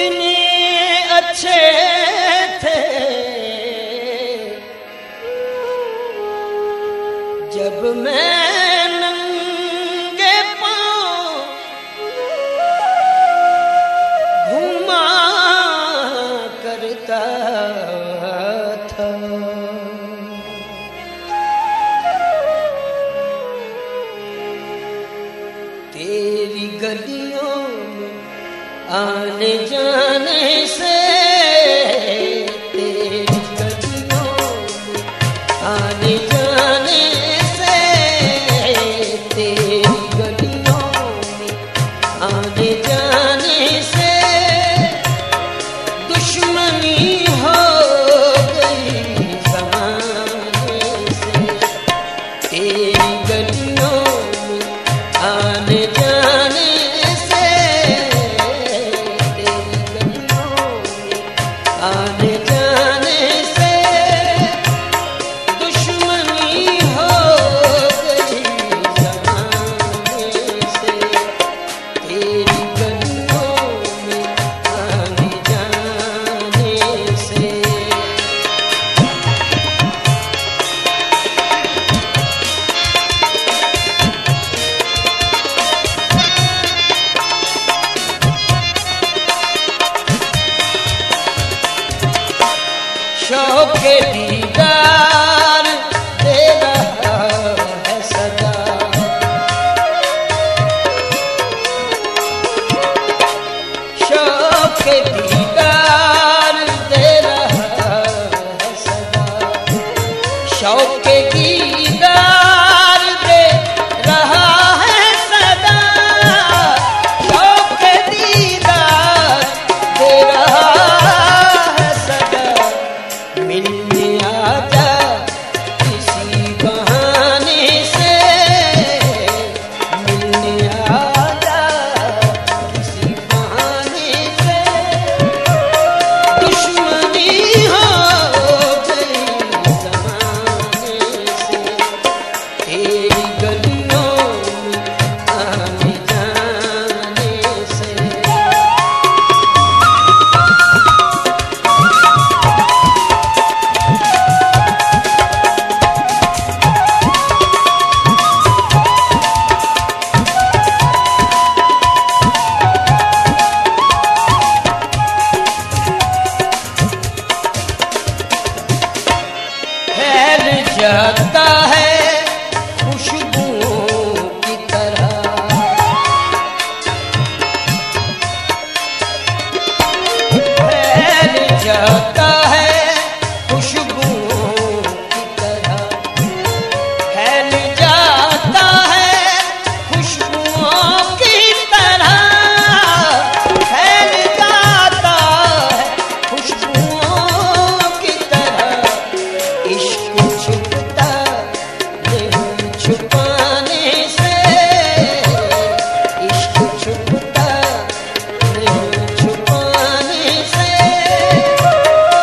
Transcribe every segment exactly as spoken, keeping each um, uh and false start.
कितने अच्छे थे जब मैं नंगे पांव घूमा करता था। तेरी गलियों में आने जाने से, तेरी गलियों में आने जाने से, तेरी गलियों में आने जाने से दुश्मनी हो गई ज़माने से। तेरी गलियों में आने जाने से, तेरी गलियों में आने जाने से दुश्मनी हो गई ज़माने से। तेरी गलियों में आने जाने से। शौक़ के दीदार दे रहा है सदा, शौक़ के दीदार दे रहा है सदा, शौक़ के दीदार दे रहा है सदा, शौक़ के दीदार दे रहा है सदा। मिलने आजा किसी बहाने से, मिलने आजा किसी बहाने से दुश्मनी हो गई ज़माने से। तेरी गलियों में आने जाने से। फैल जाता है खुशबुओं की तरह, फैल जाता है खुशबुओं की तरह, फैल जाता है खुशबुओं की तरह, फैल जाता है खुशबुओं की तरह। इश्क छुपता नहीं छुपाने से, इश्क छुपता नहीं छुपाने से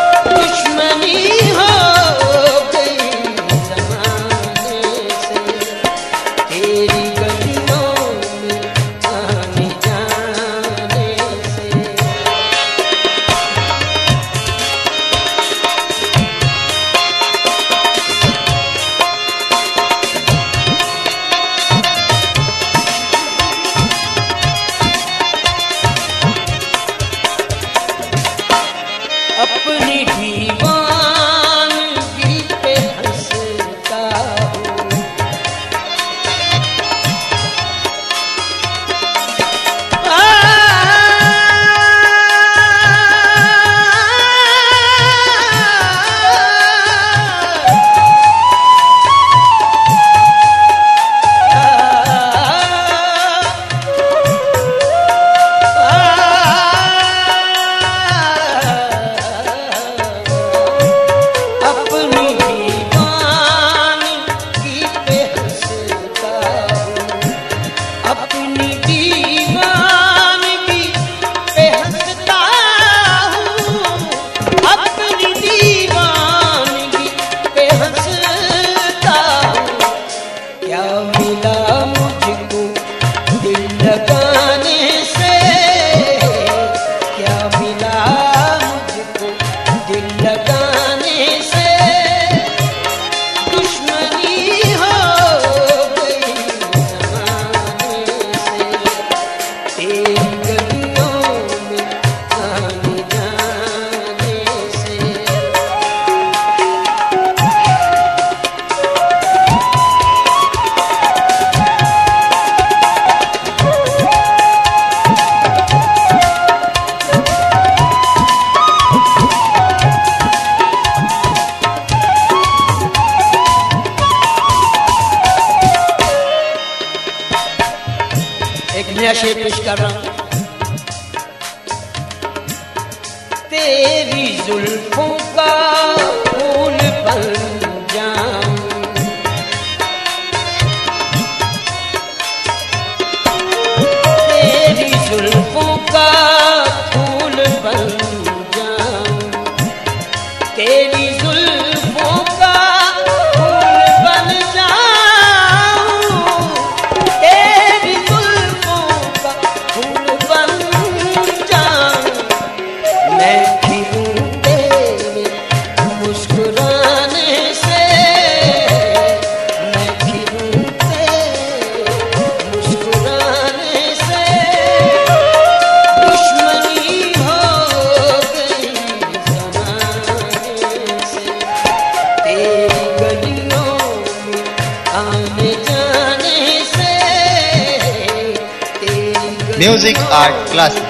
का रंग, तेरी जुल्फों का फूल बन जाऊं, तेरी जुल्फों का फूल बन जाऊं, तेरी जुल्फों का फूल बन जाऊं, तेरी जुल्फों का फूल बन जाऊं, मैं खिलूं तेरे मुस्कुराने से, मैं खिलूं तेरे मुस्कुराने से, दुश्मनी हो गई ज़माने से, तेरी गलियों में आने जाने से, तेरी म्यूजिक आर्ट क्लास।